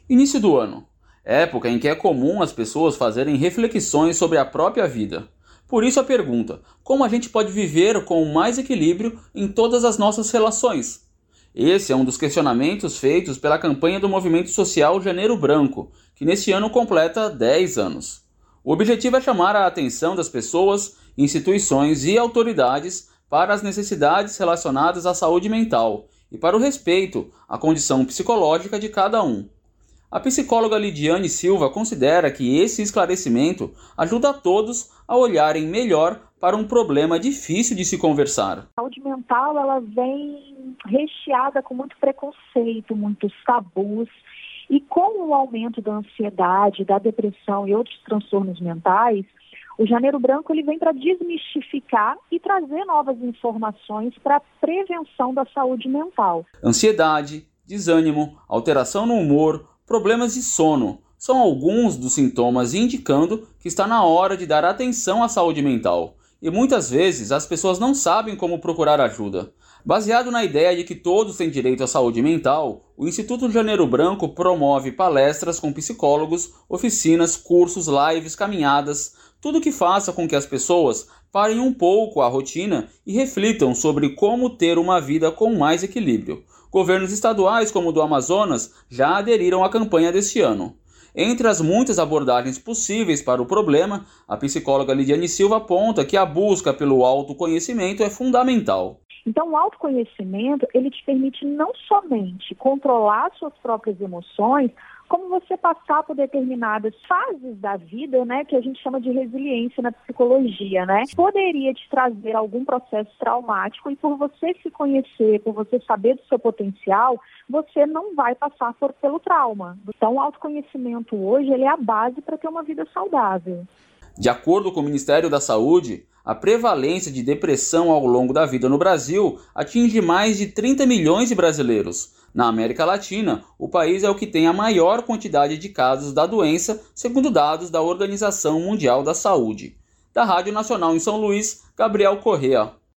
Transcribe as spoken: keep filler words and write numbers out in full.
Início do ano, época em que é comum as pessoas fazerem reflexões sobre a própria vida. Por isso a pergunta: como a gente pode viver com mais equilíbrio em todas as nossas relações? Esse é um dos questionamentos feitos pela campanha do movimento social Janeiro Branco, que neste ano completa dez anos. O objetivo é chamar a atenção das pessoas, instituições e autoridades para as necessidades relacionadas à saúde mental e para o respeito à condição psicológica de cada um. A psicóloga Lidiane Silva considera que esse esclarecimento ajuda a todos a olharem melhor para um problema difícil de se conversar. A saúde mental ela vem recheada com muito preconceito, muitos tabus, e com o aumento da ansiedade, da depressão e outros transtornos mentais, o Janeiro Branco ele vem para desmistificar e trazer novas informações para a prevenção da saúde mental. Ansiedade, desânimo, alteração no humor, problemas de sono são alguns dos sintomas indicando que está na hora de dar atenção à saúde mental. E muitas vezes as pessoas não sabem como procurar ajuda. Baseado na ideia de que todos têm direito à saúde mental, o Instituto Janeiro Branco promove palestras com psicólogos, oficinas, cursos, lives, caminhadas, tudo que faça com que as pessoas parem um pouco a rotina e reflitam sobre como ter uma vida com mais equilíbrio. Governos estaduais como o do Amazonas já aderiram à campanha deste ano. Entre as muitas abordagens possíveis para o problema, a psicóloga Lidiane Silva aponta que a busca pelo autoconhecimento é fundamental. Então, o autoconhecimento, ele te permite não somente controlar suas próprias emoções, como você passar por determinadas fases da vida, né, que a gente chama de resiliência na psicologia, né? Poderia te trazer algum processo traumático e por você se conhecer, por você saber do seu potencial, você não vai passar por, pelo trauma. Então, o autoconhecimento hoje, ele é a base para ter uma vida saudável. De acordo com o Ministério da Saúde, a prevalência de depressão ao longo da vida no Brasil atinge mais de trinta milhões de brasileiros. Na América Latina, o país é o que tem a maior quantidade de casos da doença, segundo dados da Organização Mundial da Saúde. Da Rádio Nacional em São Luís, Gabriel Correa.